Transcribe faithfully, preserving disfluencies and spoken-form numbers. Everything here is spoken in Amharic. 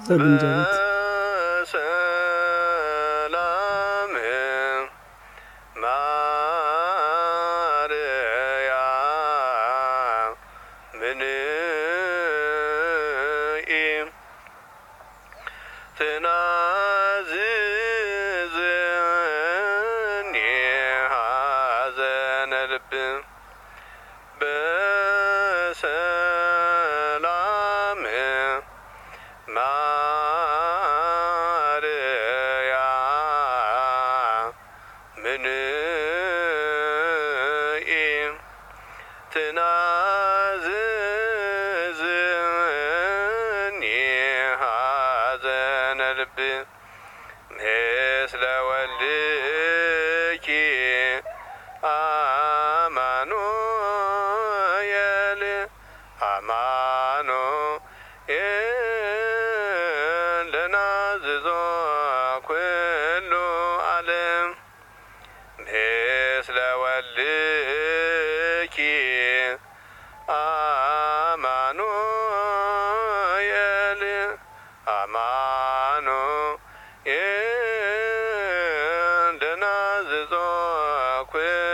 በግንጀበት ሰላም ማርያም ምንኢ ትናዝዝኒ ሐዘነ ልብ በሰላም ማርያም ምንኢ ትናዝዝኒ ሐዘነ ልብ ምስለ ወልድኪ አማኑኤል አማኑኤል ለናዝዞ ኩሉ ዓለም ምስለ ወልድኪ አማኑኤል አማኑኤል ለናዝዞ ኩሉ